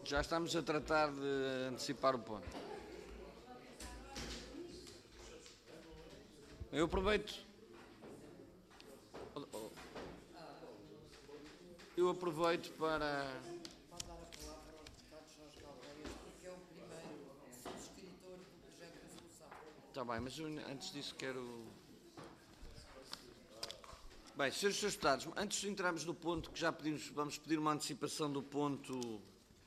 Já estamos a tratar de antecipar o ponto. Eu aproveito. Eu aproveito para. Pode dar a palavra ao deputado Jorge Galveias, porque é o primeiro subscritor do projeto de resolução. Está bem, mas eu, antes disso quero. Bem, senhores deputados, antes de entrarmos no ponto que já pedimos, vamos pedir uma antecipação do ponto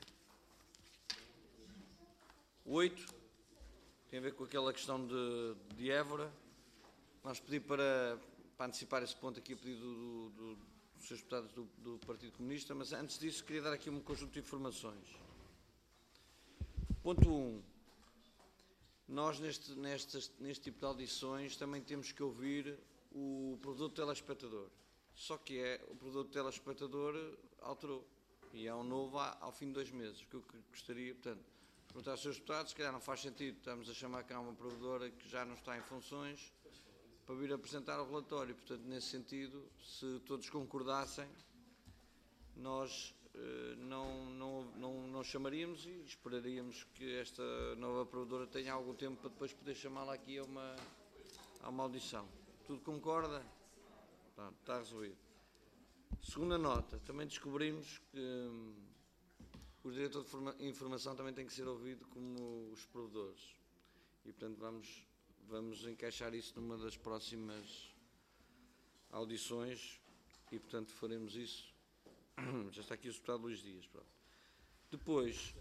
8, tem a ver com aquela questão de Évora. Vamos pedir para antecipar esse ponto aqui a pedido dos senhores deputados do Partido Comunista, mas antes disso queria dar aqui um conjunto de informações. Ponto 1. Nós neste tipo de audições também temos que ouvir o produto telespectador. Só que o produto telespectador alterou. E é um novo ao fim de 2 meses. O que eu gostaria, portanto, perguntar aos senhores deputados, se calhar não faz sentido, estamos a chamar cá uma provedora que já não está em funções para vir apresentar o relatório. Portanto, nesse sentido, se todos concordassem, nós não chamaríamos e esperaríamos que esta nova provedora tenha algum tempo para depois poder chamá-la aqui a uma audição. Tudo concorda? Pronto, está resolvido. Segunda nota, também descobrimos que o diretor de informação também tem que ser ouvido como os provedores. E, portanto, vamos encaixar isso numa das próximas audições e, portanto, faremos isso. Já está aqui o deputado Luís Dias. Pronto. Depois...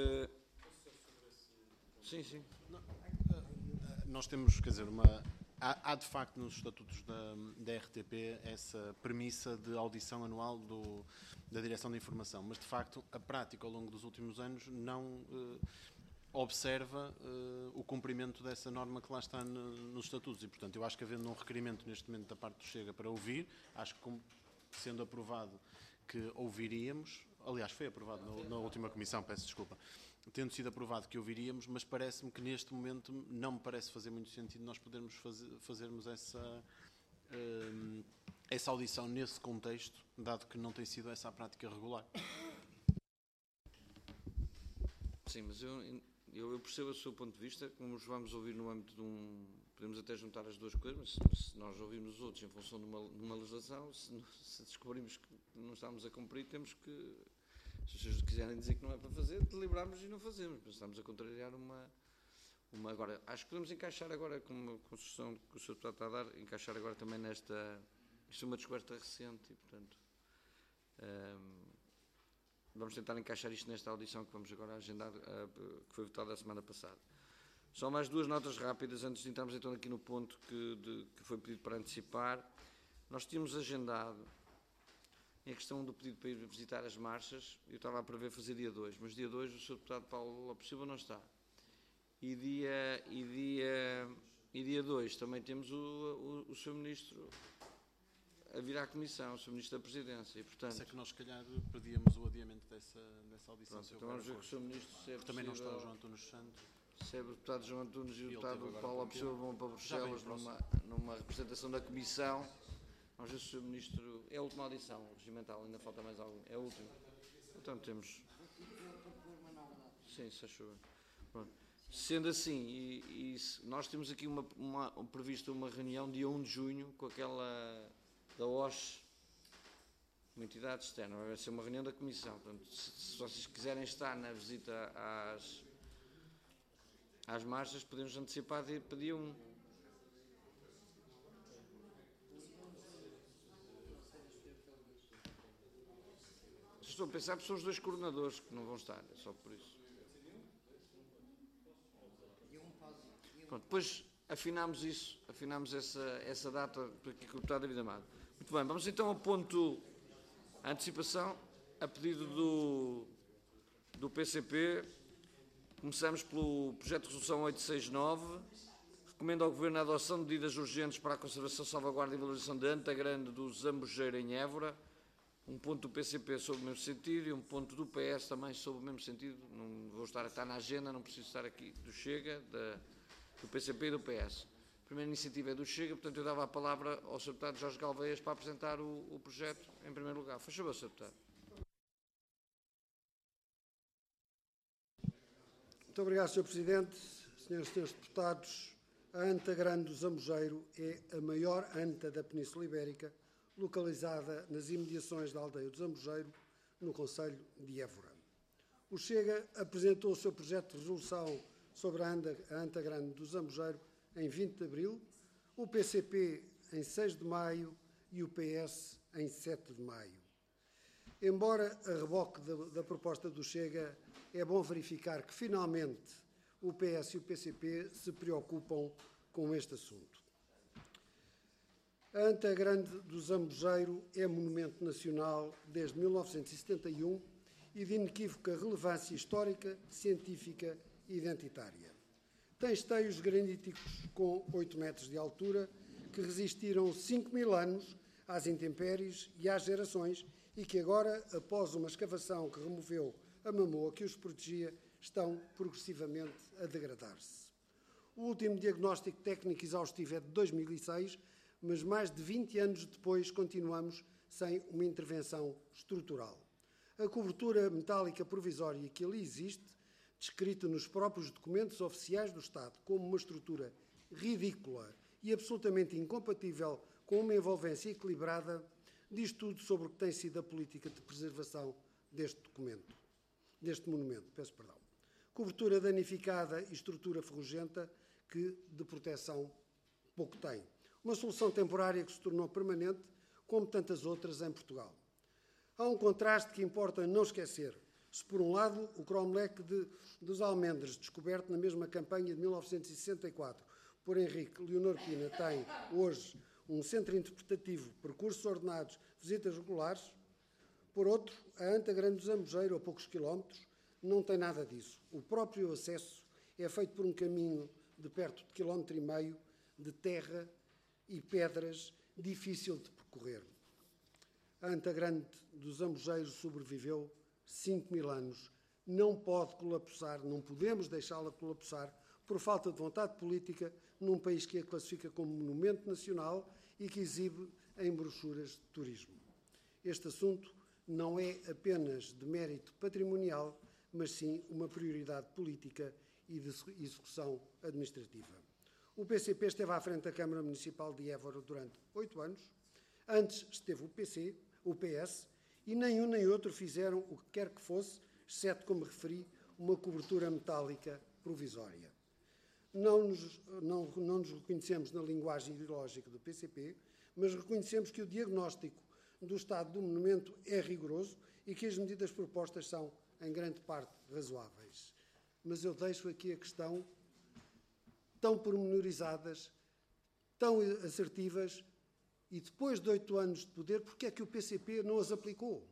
Sim. Nós temos, quer dizer, há de facto nos estatutos da RTP essa premissa de audição anual da Direção de Informação, mas de facto a prática ao longo dos últimos anos não observa o cumprimento dessa norma que lá está nos estatutos e, portanto, eu acho que havendo um requerimento neste momento da parte do Chega para ouvir, acho que sendo aprovado que ouviríamos, aliás foi aprovado na última comissão, peço desculpa, tendo sido aprovado que ouviríamos, mas parece-me que neste momento não me parece fazer muito sentido nós podermos fazermos essa audição nesse contexto, dado que não tem sido essa a prática regular. Sim, mas eu percebo o seu ponto de vista, como os vamos ouvir no âmbito de podemos até juntar as duas coisas, mas se nós ouvirmos os outros em função de uma legislação, se descobrimos que não estamos a cumprir, temos que, se os senhores quiserem dizer que não é para fazer, deliberamos e não fazemos, mas estamos a contrariar uma... Agora, acho que podemos encaixar agora, com a sugestão que o Sr. Deputado está a dar, encaixar agora também nesta... Isto é uma descoberta recente e, portanto, vamos tentar encaixar isto nesta audição que vamos agora agendar, que foi votada a semana passada. Só mais 2 notas rápidas, antes de entrarmos então aqui no ponto que foi pedido para antecipar. Nós tínhamos agendado a questão do pedido para ir visitar as marchas, eu estava a prever fazer dia 2, mas dia 2 o Sr. Deputado Paulo Lopes Silva não está. E dia 2 também temos o Sr. Ministro a vir à Comissão, o Sr. Ministro da Presidência. E, portanto, sei que nós, se calhar, pedíamos o adiamento dessa audição. Pronto, então vamos ver com o Sr. Ministro se é possível. Também não está o João Antunes Santos. Se é o deputado João Antunes e o deputado Paulo Lopes Silva vão para Bruxelas numa representação da Comissão. Vamos ver se o Sr. Ministro... É a última audição regimental, ainda falta mais algum. É a última. Então temos... Sim, se achou. Pronto. Sendo assim, nós temos aqui prevista uma reunião dia 1 de junho com aquela da OSCE, uma entidade externa. Vai ser uma reunião da Comissão. Portanto, se vocês quiserem estar na visita às marchas, podemos antecipar para dia 1. Estou a pensar que são os 2 coordenadores que não vão estar, é só por isso. Pronto, depois afinamos essa data para que o deputado David Amado. Muito bem, vamos então ao ponto antecipação, a pedido do PCP. Começamos pelo projeto de resolução 869. Recomenda ao Governo a adoção de medidas urgentes para a conservação, salvaguarda e valorização de Anta Grande do Zambujeiro em Évora. Um ponto do PCP sobre o mesmo sentido e um ponto do PS também sobre o mesmo sentido. Não vou estar na agenda, não preciso estar aqui do Chega, do PCP e do PS. A primeira iniciativa é do Chega, portanto eu dava a palavra ao Sr. Deputado Jorge Galveias para apresentar o projeto em primeiro lugar. Faz favor, Sr. Deputado. Muito obrigado, Sr. Presidente. Senhoras e senhores deputados, a Anta Grande do Zambujeiro é a maior anta da Península Ibérica, localizada nas imediações da aldeia do Zambujeiro, no concelho de Évora. O Chega apresentou o seu projeto de resolução sobre a Anta Grande do Zambujeiro em 20 de abril, o PCP em 6 de maio e o PS em 7 de maio. Embora a reboque da proposta do Chega, é bom verificar que, finalmente, o PS e o PCP se preocupam com este assunto. A Anta Grande do Zambujeiro é monumento nacional desde 1971 e de inequívoca relevância histórica, científica e identitária. Tem esteios graníticos com 8 metros de altura que resistiram 5.000 anos às intempéries e às gerações e que agora, após uma escavação que removeu a mamoa que os protegia, estão progressivamente a degradar-se. O último diagnóstico técnico exaustivo é de 2006, mas mais de 20 anos depois continuamos sem uma intervenção estrutural. A cobertura metálica provisória que ali existe, descrita nos próprios documentos oficiais do Estado como uma estrutura ridícula e absolutamente incompatível com uma envolvência equilibrada, diz tudo sobre o que tem sido a política de preservação deste monumento. Cobertura danificada e estrutura ferrugenta que de proteção pouco tem. Uma solução temporária que se tornou permanente, como tantas outras em Portugal. Há um contraste que importa não esquecer. Se, por um lado, o cromlech dos Almendres, descoberto na mesma campanha de 1964 por Henrique Leonor Pina, tem hoje um centro interpretativo, percursos ordenados, visitas regulares, por outro, a Anta Grande do Zambujeiro, a poucos quilómetros, não tem nada disso. O próprio acesso é feito por um caminho de perto de 1,5 km de terra e pedras, difícil de percorrer. A Anta Grande do Zambujeiro sobreviveu 5.000 anos. Não pode colapsar, não podemos deixá-la colapsar por falta de vontade política num país que a classifica como monumento nacional e que exibe em brochuras de turismo. Este assunto não é apenas de mérito patrimonial, mas sim uma prioridade política e de execução administrativa. O PCP esteve à frente da Câmara Municipal de Évora durante 8 anos. Antes esteve o PS, e nem um nem outro fizeram o que quer que fosse, exceto, como referi, uma cobertura metálica provisória. Não nos reconhecemos na linguagem ideológica do PCP, mas reconhecemos que o diagnóstico do estado do monumento é rigoroso e que as medidas propostas são, em grande parte, razoáveis. Mas eu deixo aqui a questão tão pormenorizadas, tão assertivas, e depois de 8 anos de poder, porque é que o PCP não as aplicou?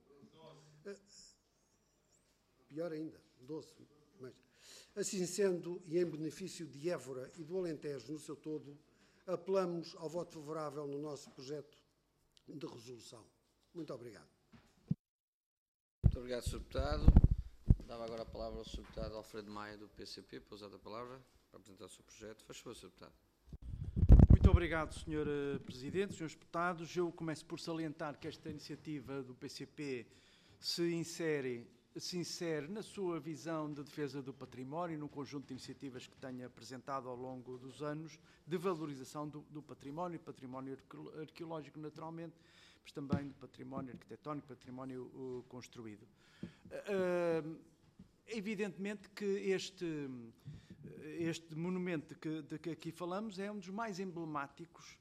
Pior ainda, 12. Mas, assim sendo, e em benefício de Évora e do Alentejo no seu todo, apelamos ao voto favorável no nosso projeto de resolução. Muito obrigado. Muito obrigado, Sr. Deputado. Dava agora a palavra ao Sr. Deputado Alfredo Maia, do PCP, para usar a palavra, para apresentar o seu projeto. Faz favor, Sr. Deputado. Muito obrigado, Sr. Presidente, Srs. Deputados. Eu começo por salientar que esta iniciativa do PCP se insere na sua visão de defesa do património, num conjunto de iniciativas que tenho apresentado ao longo dos anos, de valorização do património arqueológico, naturalmente, mas também do património arquitetónico, património construído. Evidentemente que este monumento de que aqui falamos é um dos mais emblemáticos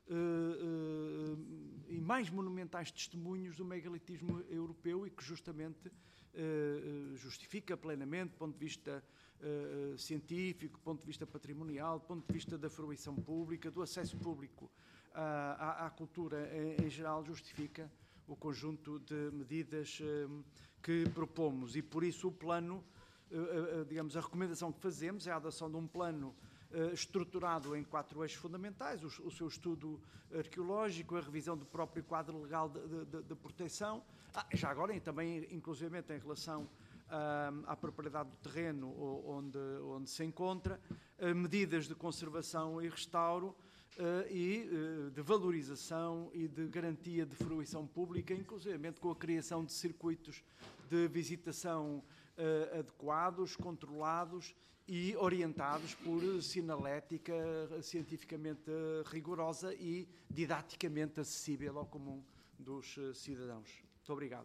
e mais monumentais testemunhos do megalitismo europeu e que justamente justifica plenamente, do ponto de vista científico, do ponto de vista patrimonial, do ponto de vista da fruição pública, do acesso público à cultura em geral, justifica o conjunto de medidas que propomos e por isso o plano, digamos, a recomendação que fazemos é a adoção de um plano estruturado em 4 eixos fundamentais: o seu estudo arqueológico, a revisão do próprio quadro legal de proteção, já agora também, inclusivamente, em relação à propriedade do terreno onde se encontra, medidas de conservação e restauro e de valorização e de garantia de fruição pública, inclusivamente com a criação de circuitos de visitação adequados, controlados e orientados por sinalética cientificamente rigorosa e didaticamente acessível ao comum dos cidadãos. Muito obrigado.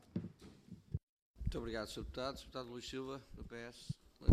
Muito obrigado, Sr. Deputado. Deputado Luís Silva, do PS.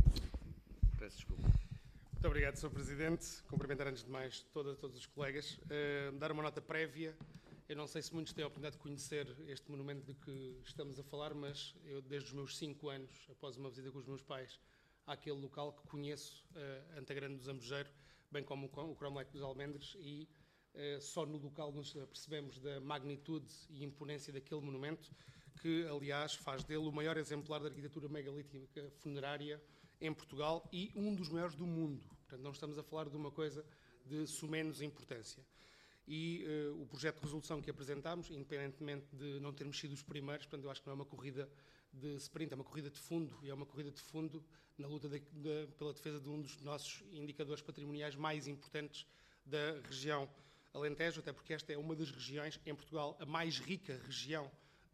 Peço desculpa. Muito obrigado, Sr. Presidente. Cumprimentar antes de mais todos os colegas. Dar uma nota prévia. Eu não sei se muitos têm a oportunidade de conhecer este monumento de que estamos a falar, mas eu, desde os meus 5 anos, após uma visita com os meus pais àquele local, que conheço, Antagrande do Zambujeiro, bem como o Cromlech dos Almendres, e só no local nos percebemos da magnitude e imponência daquele monumento, que, aliás, faz dele o maior exemplar de arquitetura megalítica funerária em Portugal e um dos maiores do mundo. Portanto, não estamos a falar de uma coisa de sumenos importância. E o projeto de resolução que apresentámos, independentemente de não termos sido os primeiros, portanto, eu acho que não é uma corrida de sprint, é uma corrida de fundo, e é uma corrida de fundo na luta pela defesa de um dos nossos indicadores patrimoniais mais importantes da região Alentejo, até porque esta é uma das regiões, em Portugal, a mais rica região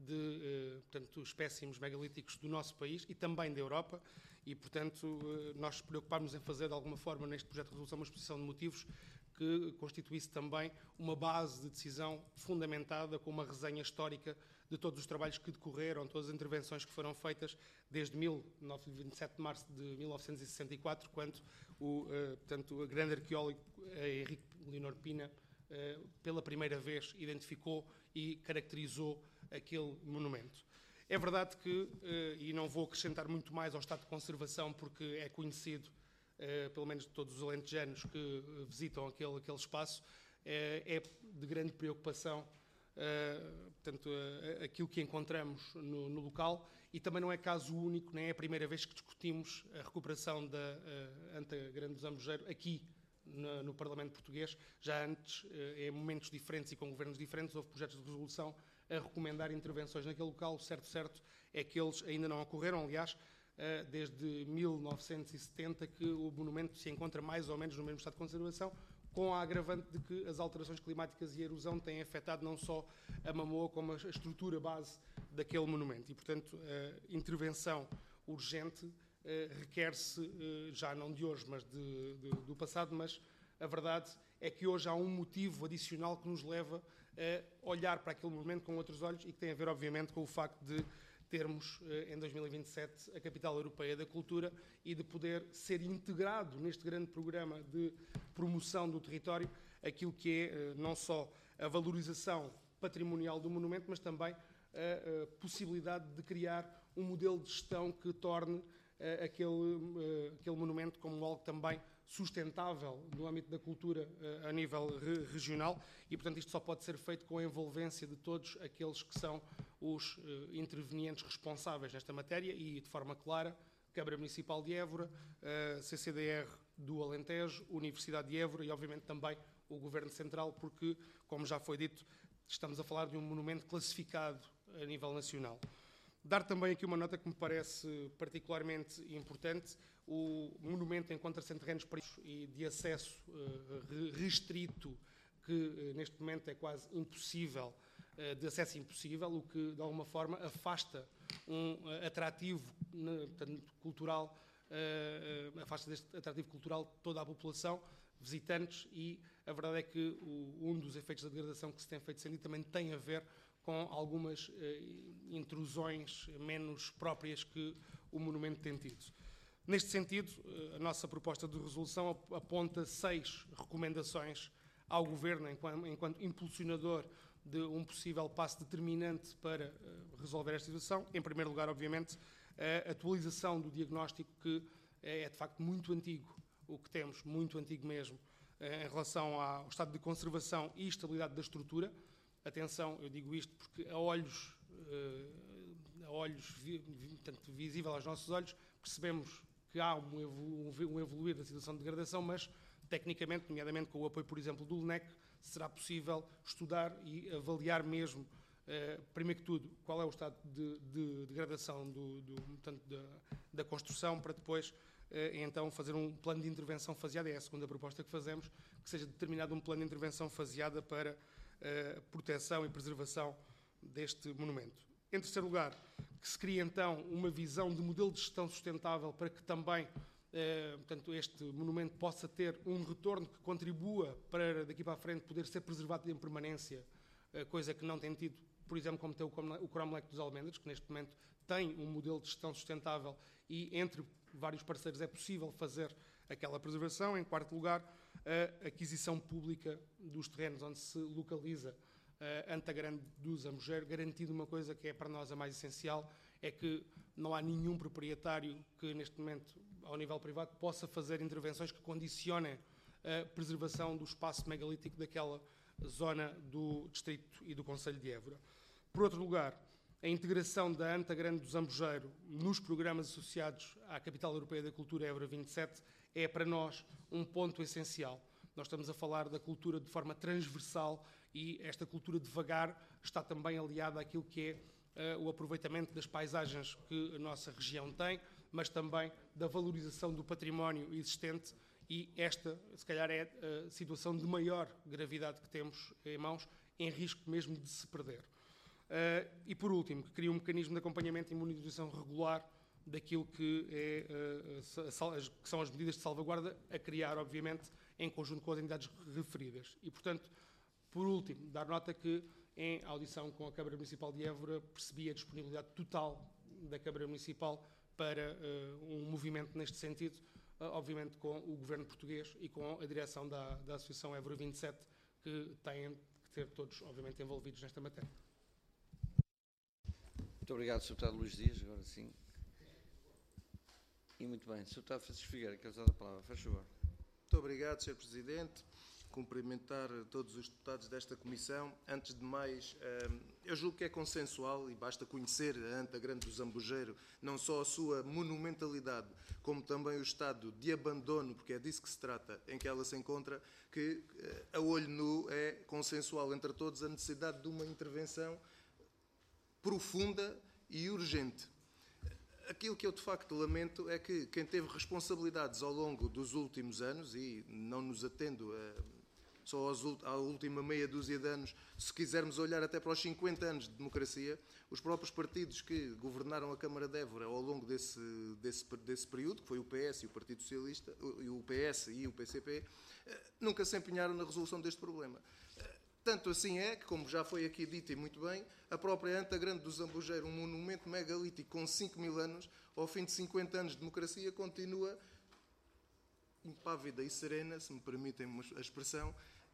de portanto, espécimes megalíticos do nosso país e também da Europa, e, portanto, nós preocupámos em fazer, de alguma forma, neste projeto de resolução, uma exposição de motivos que constituísse também uma base de decisão fundamentada com uma resenha histórica de todos os trabalhos que decorreram, todas as intervenções que foram feitas desde 27 de março de 1964, quando portanto, o grande arqueólogo Henrique Leonor Pina, pela primeira vez, identificou e caracterizou aquele monumento. É verdade que, e não vou acrescentar muito mais ao estado de conservação, porque é conhecido, pelo menos de todos os alentejanos que visitam aquele espaço, é de grande preocupação, portanto, aquilo que encontramos no local, e também não é caso único, nem é a primeira vez que discutimos a recuperação da Antagrande do Zambujeiro aqui no Parlamento Português. Já antes, em momentos diferentes e com governos diferentes, houve projetos de resolução a recomendar intervenções naquele local. O certo é que eles ainda não ocorreram. Aliás, desde 1970 que o monumento se encontra mais ou menos no mesmo estado de conservação, com a agravante de que as alterações climáticas e a erosão têm afetado não só a mamoa, como a estrutura base daquele monumento. E, portanto, a intervenção urgente requer-se, já não de hoje, mas do passado, mas a verdade é que hoje há um motivo adicional que nos leva a olhar para aquele monumento com outros olhos e que tem a ver, obviamente, com o facto de termos, em 2027, a Capital Europeia da Cultura e de poder ser integrado neste grande programa de promoção do território aquilo que é não só a valorização patrimonial do monumento, mas também a possibilidade de criar um modelo de gestão que torne aquele monumento como algo também sustentável no âmbito da cultura a nível regional, e, portanto, isto só pode ser feito com a envolvência de todos aqueles que são os intervenientes responsáveis nesta matéria e, de forma clara, Câmara Municipal de Évora, CCDR do Alentejo, Universidade de Évora e, obviamente, também o Governo Central, porque, como já foi dito, estamos a falar de um monumento classificado a nível nacional. Dar também aqui uma nota que me parece particularmente importante. O monumento encontra-se em terrenos perigosos e de acesso restrito, que neste momento é quase impossível, de acesso impossível, o que de alguma forma afasta um atrativo portanto, cultural, afasta deste atrativo cultural toda a população, visitantes, e a verdade é que um dos efeitos da degradação que se tem feito sentir também tem a ver com algumas intrusões menos próprias que o monumento tem tido. Neste sentido, a nossa proposta de resolução aponta 6 recomendações ao Governo enquanto impulsionador de um possível passo determinante para resolver esta situação. Em primeiro lugar, obviamente, a atualização do diagnóstico, que é de facto muito antigo, o que temos, muito antigo mesmo, em relação ao estado de conservação e estabilidade da estrutura. Atenção, eu digo isto porque a olhos portanto, visível aos nossos olhos, percebemos que há um evoluir da situação de degradação, mas tecnicamente, nomeadamente com o apoio, por exemplo, do LNEC, será possível estudar e avaliar mesmo, primeiro que tudo, qual é o estado de degradação portanto, da construção, para depois, então, fazer um plano de intervenção faseada. É a segunda proposta que fazemos, que seja determinado um plano de intervenção faseada para proteção e preservação deste monumento. Em terceiro lugar, que se cria então uma visão de modelo de gestão sustentável para que também portanto, este monumento possa ter um retorno que contribua para daqui para a frente poder ser preservado em permanência, coisa que não tem tido, por exemplo, como tem o Cromlech dos Almendres, que neste momento tem um modelo de gestão sustentável e entre vários parceiros é possível fazer aquela preservação. Em quarto lugar, a aquisição pública dos terrenos onde se localiza Anta Grande do Zambujeiro, garantindo uma coisa que é para nós a mais essencial, é que não há nenhum proprietário que neste momento, ao nível privado, possa fazer intervenções que condicionem a preservação do espaço megalítico daquela zona do distrito e do concelho de Évora. Por outro lugar, a integração da Anta Grande do Zambujeiro nos programas associados à Capital Europeia da Cultura Évora 27 é para nós um ponto essencial. Nós estamos a falar da cultura de forma transversal e esta cultura devagar está também aliada àquilo que é o aproveitamento das paisagens que a nossa região tem, mas também da valorização do património existente, e esta, se calhar, é a situação de maior gravidade que temos em mãos, em risco mesmo de se perder. E, por último, que cria um mecanismo de acompanhamento e monitorização regular daquilo que são as medidas de salvaguarda a criar, obviamente, em conjunto com as entidades referidas. E, portanto, por último, dar nota que, em audição com a Câmara Municipal de Évora, percebi a disponibilidade total da Câmara Municipal para um movimento neste sentido, obviamente com o Governo português e com a direção da Associação Évora 27, que têm que ter todos, obviamente, envolvidos nesta matéria. Muito obrigado, Sr. Deputado Luís Dias. Agora sim. E muito bem. Sr. Deputado Francisco Figueira, quer usar a palavra. Faz favor. Muito obrigado, Sr. Presidente. Cumprimentar todos os deputados desta comissão. Antes de mais, eu julgo que é consensual e basta conhecer a Anta Grande do Zambujeiro, não só a sua monumentalidade, como também o estado de abandono, porque é disso que se trata, em que ela se encontra, que a olho nu é consensual entre todos a necessidade de uma intervenção profunda e urgente. Aquilo que eu de facto lamento é que quem teve responsabilidades ao longo dos últimos anos, e não nos atendo só à última meia dúzia de anos, se quisermos olhar até para os 50 anos de democracia, os próprios partidos que governaram a Câmara de Évora ao longo desse período, que foi o PS e o Partido Socialista, o PS e o PCP, nunca se empenharam na resolução deste problema. Tanto assim é que, como já foi aqui dito e muito bem, a própria Anta Grande do Zambujeiro, um monumento megalítico com 5.000 anos, ao fim de 50 anos de democracia, continua impávida e serena, se me permitem a expressão,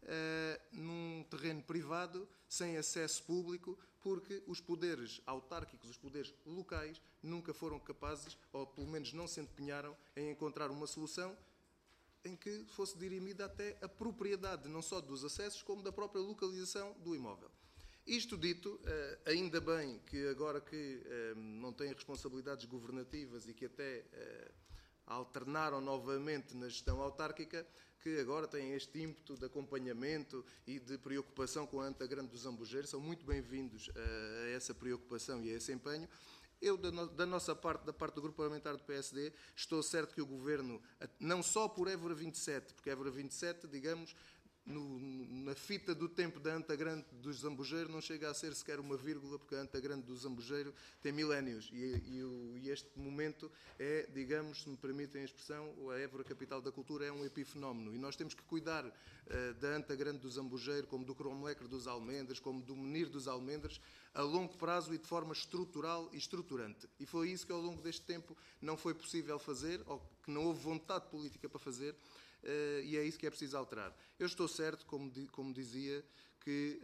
num terreno privado, sem acesso público, porque os poderes autárquicos, os poderes locais, nunca foram capazes, ou pelo menos não se empenharam, em encontrar uma solução em que fosse dirimida até a propriedade, não só dos acessos, como da própria localização do imóvel. Isto dito, ainda bem que agora que não têm responsabilidades governativas e que até alternaram novamente na gestão autárquica, que agora têm este ímpeto de acompanhamento e de preocupação com a Anta Grande do Zambujeiro, são muito bem-vindos a essa preocupação e a esse empenho. Eu, da nossa parte, da parte do Grupo Parlamentar do PSD, estou certo que o Governo, não só por Évora 27, porque Évora 27, digamos, na fita do tempo da Anta Grande do Zambujeiro não chega a ser sequer uma vírgula, porque a Anta Grande do Zambujeiro tem milénios e este momento é, digamos, se me permitem a expressão, a Évora Capital da Cultura é um epifenómeno e nós temos que cuidar da Anta Grande do Zambujeiro, como do Cromlech dos Almendres, como do Menir dos Almendres, a longo prazo e de forma estrutural e estruturante. E foi isso que ao longo deste tempo não foi possível fazer, ou que não houve vontade política para fazer, e é isso que é preciso alterar. Eu estou certo, como dizia, que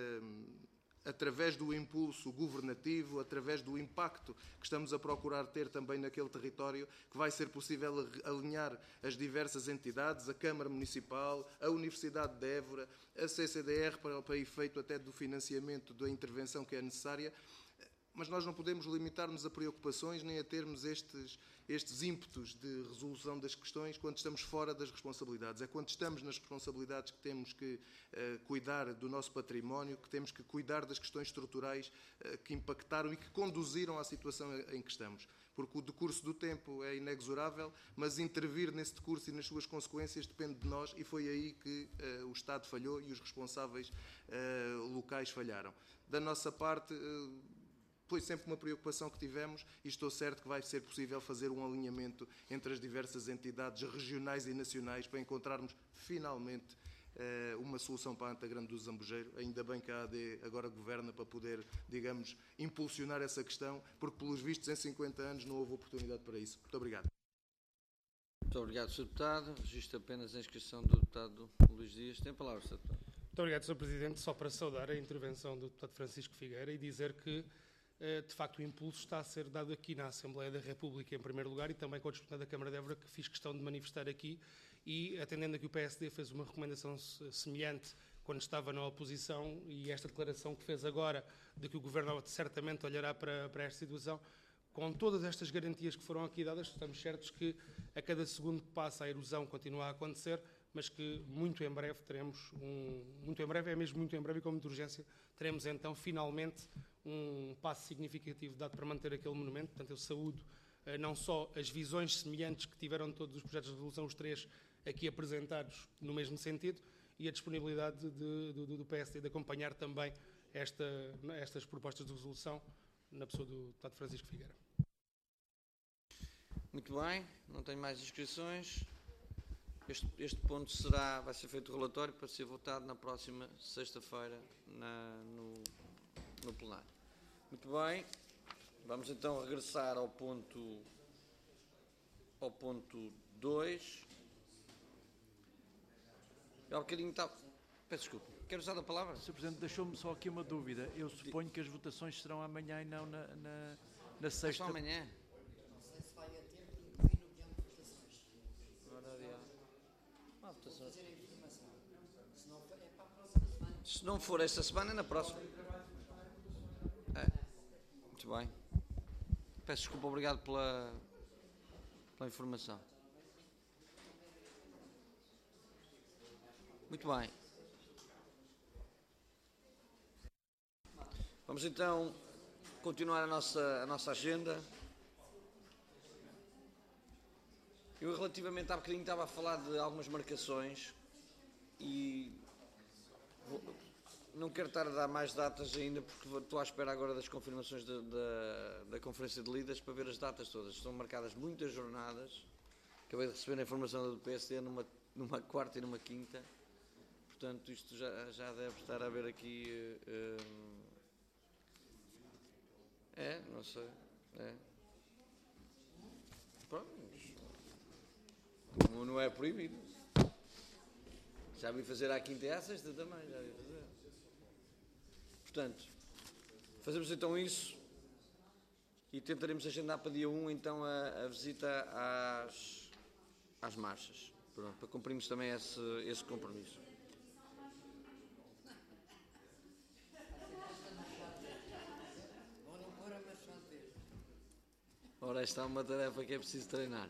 através do impulso governativo, através do impacto que estamos a procurar ter também naquele território, que vai ser possível alinhar as diversas entidades, a Câmara Municipal, a Universidade de Évora, a CCDR, para efeito até do financiamento da intervenção que é necessária, mas nós não podemos limitar-nos a preocupações nem a termos estes ímpetos de resolução das questões quando estamos fora das responsabilidades. É quando estamos nas responsabilidades que temos que cuidar do nosso património, que temos que cuidar das questões estruturais que impactaram e que conduziram à situação em que estamos. Porque o decurso do tempo é inexorável, mas intervir nesse decurso e nas suas consequências depende de nós, e foi aí que o Estado falhou e os responsáveis locais falharam. Da nossa parte, foi sempre uma preocupação que tivemos e estou certo que vai ser possível fazer um alinhamento entre as diversas entidades regionais e nacionais para encontrarmos finalmente uma solução para a Anta Grande do Zambujeiro. Ainda bem que a AD agora governa para poder, digamos, impulsionar essa questão, porque pelos vistos em 50 anos não houve oportunidade para isso. Muito obrigado. Muito obrigado, Sr. Deputado. Registro apenas a inscrição do deputado Luís Dias. Tem a palavra, Sr. Deputado. Muito obrigado, Sr. Presidente. Só para saudar a intervenção do deputado Francisco Figueira e dizer que, de facto, o impulso está a ser dado aqui na Assembleia da República, em primeiro lugar, e também com a disputada da Câmara de Évora, que fiz questão de manifestar aqui, e atendendo a que o PSD fez uma recomendação semelhante quando estava na oposição, e esta declaração que fez agora de que o Governo certamente olhará para esta situação, com todas estas garantias que foram aqui dadas, estamos certos que a cada segundo que passa a erosão continua a acontecer, mas que muito em breve teremos muito em breve, é mesmo muito em breve e com muita urgência, teremos então finalmente um passo significativo dado para manter aquele monumento. Portanto, eu saúdo não só as visões semelhantes que tiveram todos os projetos de resolução, os três aqui apresentados no mesmo sentido, e a disponibilidade do PSD de acompanhar também estas propostas de resolução na pessoa do deputado Francisco Figueira. Muito bem, não tenho mais inscrições. Este ponto vai ser feito o relatório para ser votado na próxima sexta-feira no plenário. Muito bem, vamos então regressar ao ponto 2. Há um bocadinho estava... Peço desculpa. Quero usar a palavra? Sr. Presidente, deixou-me só aqui uma dúvida. Eu suponho que as votações serão amanhã e não na sexta. Só amanhã? Não sei se vai a tempo de incluir no guião de votações. Não há votações. Fazer a informação. Se não for, é para a próxima semana. Se não for esta semana, é na próxima. Muito bem. Peço desculpa, obrigado pela informação. Muito bem. Vamos então continuar a nossa agenda. Eu relativamente há bocadinho estava a falar de algumas marcações e não quero estar a dar mais datas ainda porque estou à espera agora das confirmações da Conferência de Líderes para ver as datas todas. Estão marcadas muitas jornadas. Acabei de receber a informação do PSD numa quarta e numa quinta. Portanto, isto já deve estar a haver aqui... não sei. Pronto. Não é proibido. Já vi fazer à quinta e à sexta também, já vi fazer. Portanto, fazemos então isso e tentaremos agendar para dia 1 então a visita às marchas. Pronto, para cumprirmos também esse compromisso. Ou não pôr a marchar verde. Ora, esta é uma tarefa que é preciso treinar.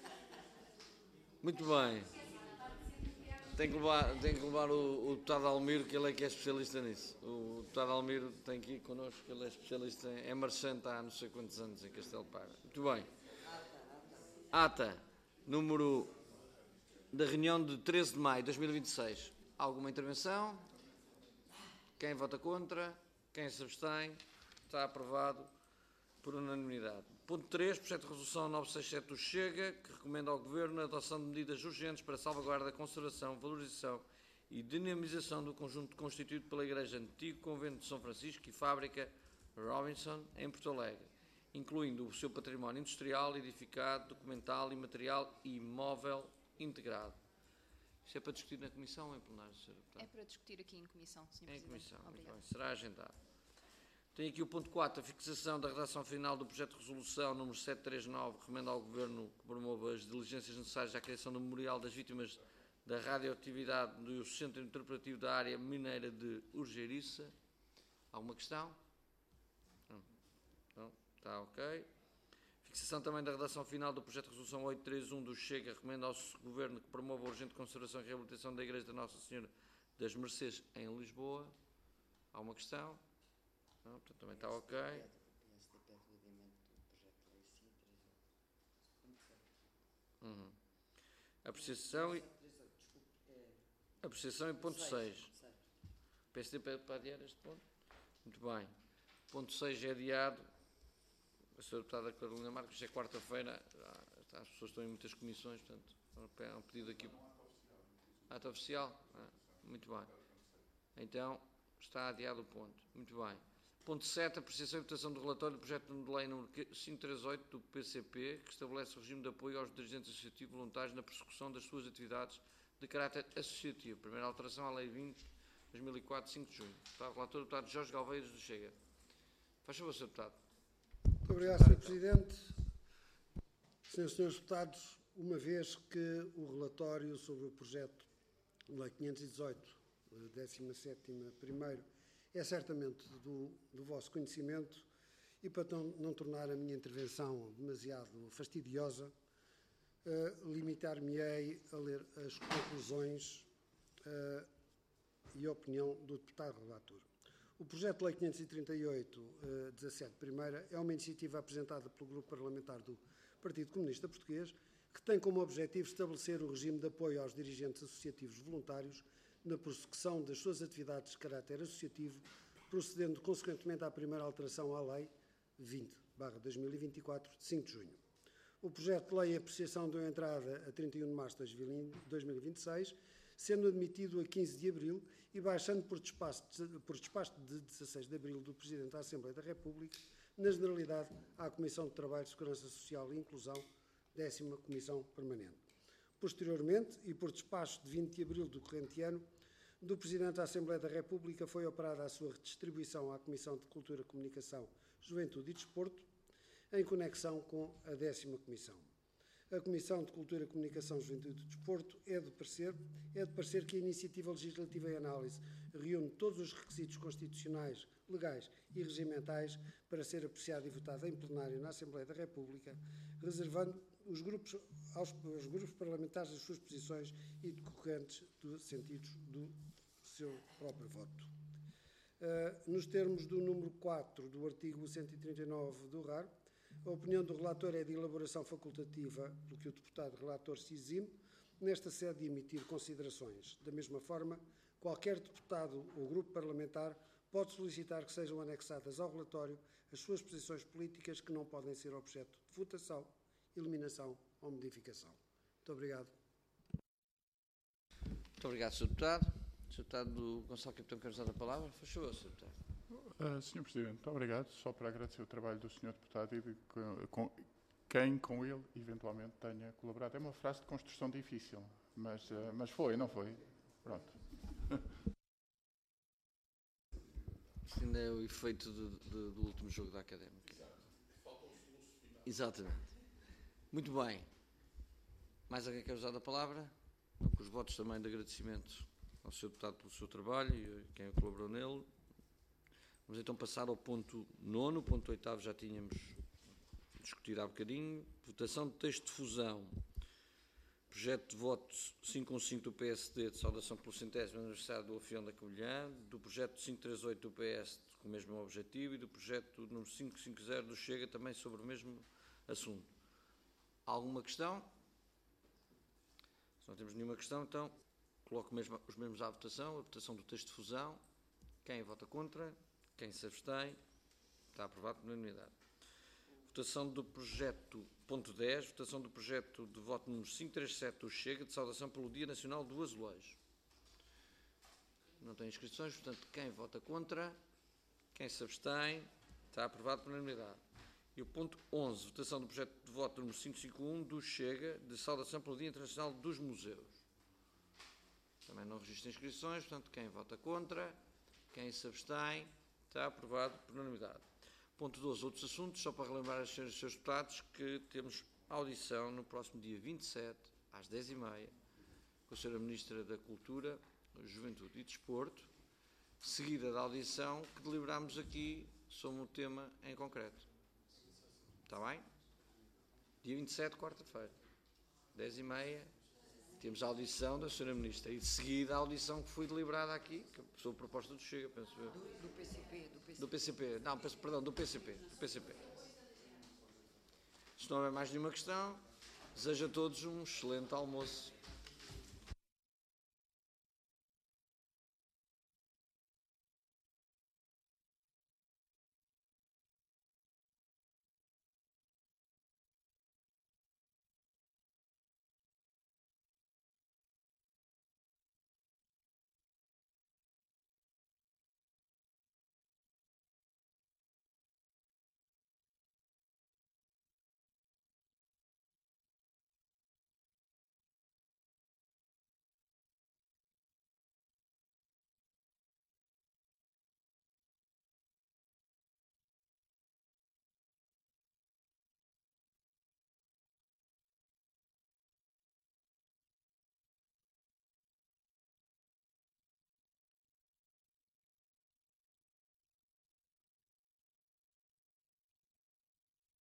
Muito bem. Tem que levar o deputado Almiro, que ele é que é especialista nisso. O deputado Almiro tem que ir connosco, que ele é especialista, é marchante há não sei quantos anos em Castelo Parra. Muito bem. Ata, número da reunião de 13 de maio de 2026. Alguma intervenção? Quem vota contra? Quem se abstém? Está aprovado por unanimidade. Ponto 3, projeto de resolução 967 do Chega, que recomenda ao Governo a adoção de medidas urgentes para a salvaguarda, conservação, valorização e dinamização do conjunto constituído pela Igreja Antigo Convento de São Francisco e Fábrica Robinson, em Porto Alegre, incluindo o seu património industrial, edificado, documental, imaterial e imóvel integrado. Isto é para discutir na Comissão ou em plenário, Sr. Deputado? É para discutir aqui em Comissão, Sr. Presidente. Em Comissão, muito Obrigada. bem. Será agendado. Tem aqui o ponto 4, a fixação da redação final do projeto de resolução número 739, que recomenda ao Governo que promova as diligências necessárias à criação do Memorial das Vítimas da Radioatividade do Centro Interpretativo da Área Mineira de Urgeiriça. Alguma questão? Não. Está ok. Fixação também da redação final do projeto de resolução 831 do Chega, recomenda ao Governo que promova a urgente conservação e reabilitação da Igreja da Nossa Senhora das Mercês em Lisboa. Alguma questão? Não, portanto, também está ok. Apreciação e ponto 6. PSD para adiar este ponto? Muito bem. Ponto 6 é adiado. A senhora deputada Carolina Marques, é quarta-feira, as pessoas estão em muitas comissões, portanto, é um pedido aqui. Ato oficial? Muito bem. Então, está adiado o ponto. Muito bem. Ponto 7, apreciação e votação do relatório do projeto de lei número 538 do PCP, que estabelece o regime de apoio aos dirigentes associativos voluntários na prossecução das suas atividades de caráter associativo. Primeira alteração à Lei 20, 5 de junho. Está o relator, o deputado Jorge Galveiros do Chega. Faz favor, Sr. Deputado. Muito obrigado, Sr. Presidente. Senhoras e senhores deputados, uma vez que o relatório sobre o projeto de Lei 518, 17ª, primeiro, é certamente do vosso conhecimento, e para não tornar a minha intervenção demasiado fastidiosa, limitar-me-ei a ler as conclusões e a opinião do deputado relator. O projeto de Lei 538, 17, primeira, é uma iniciativa apresentada pelo Grupo Parlamentar do Partido Comunista Português, que tem como objetivo estabelecer o regime de apoio aos dirigentes associativos voluntários na prossecução das suas atividades de caráter associativo, procedendo consequentemente à primeira alteração à Lei 20/2024, de 5 de junho. O projeto de lei em apreciação deu entrada a 31 de março de 2026, sendo admitido a 15 de abril e baixando por despacho de 16 de abril do Presidente da Assembleia da República, na generalidade, à Comissão de Trabalho, Segurança Social e Inclusão, 10ª Comissão Permanente. Posteriormente, e por despacho de 20 de abril do corrente ano, do Presidente da Assembleia da República foi operada a sua redistribuição à Comissão de Cultura, Comunicação, Juventude e Desporto, em conexão com a 10ª Comissão. A Comissão de Cultura, Comunicação, Juventude e Desporto é de parecer que a iniciativa legislativa em análise reúne todos os requisitos constitucionais, legais e regimentais para ser apreciada e votada em plenário na Assembleia da República, reservando aos grupos parlamentares as suas posições e decorrentes dos sentidos do seu próprio voto. Nos termos do número 4 do artigo 139 do RAR, a opinião do relator é de elaboração facultativa, pelo que o deputado relator se exime, nesta sede, de emitir considerações. Da mesma forma, qualquer deputado ou grupo parlamentar pode solicitar que sejam anexadas ao relatório as suas posições políticas que não podem ser objeto de votação, eliminação ou modificação. Muito obrigado. Muito obrigado, Sr. Deputado. Sr. Deputado Gonçalo Capitão, quer usar a palavra? Faz favor, Sr. Deputado. Sr. Presidente, muito obrigado. Só para agradecer o trabalho do Sr. Deputado e de quem com ele eventualmente tenha colaborado. É uma frase de construção difícil, mas foi, não foi? Pronto. Isto ainda é o efeito do último jogo da Académica. Exatamente. Muito bem. Mais alguém quer usar a palavra? Não, com os votos também de agradecimento ao Sr. Deputado pelo seu trabalho e a quem colaborou nele. Vamos então passar ao ponto 9º. Ponto 8º já tínhamos discutido há bocadinho. Votação de texto de fusão. Projeto de voto 515 do PSD de saudação pelo 100º aniversário do Afião da Covilhã, do projeto 538 do PS com o mesmo objetivo e do projeto número 550 do Chega também sobre o mesmo assunto. Alguma questão? Se não temos nenhuma questão, então coloco os mesmos à votação, a votação do texto de fusão. Quem vota contra? Quem se abstém? Está aprovado por unanimidade. Votação do projeto, ponto 10, votação do projeto de voto número 537 do Chega, de saudação pelo Dia Nacional do Azulejo. Não tem inscrições, portanto, quem vota contra? Quem se abstém? Está aprovado por unanimidade. E o ponto 11, votação do projeto de voto número 551 do Chega, de saudação pelo Dia Internacional dos Museus. Também não registra inscrições, portanto, quem vota contra? Quem se abstém? Está aprovado por unanimidade. Ponto 12, outros assuntos, só para relembrar aos senhores e seus deputados que temos audição no próximo dia 27, às 10h30, com a senhora Ministra da Cultura, Juventude e Desporto, seguida da audição que deliberamos aqui sobre um tema em concreto. Está bem? Dia 27, quarta-feira, 10h30, temos a audição da senhora Ministra e de seguida a audição que foi deliberada aqui, sobre a proposta do Chega, penso eu. Do PCP. Do PCP, não, perdão, do PCP. Se não houver mais nenhuma questão, desejo a todos um excelente almoço.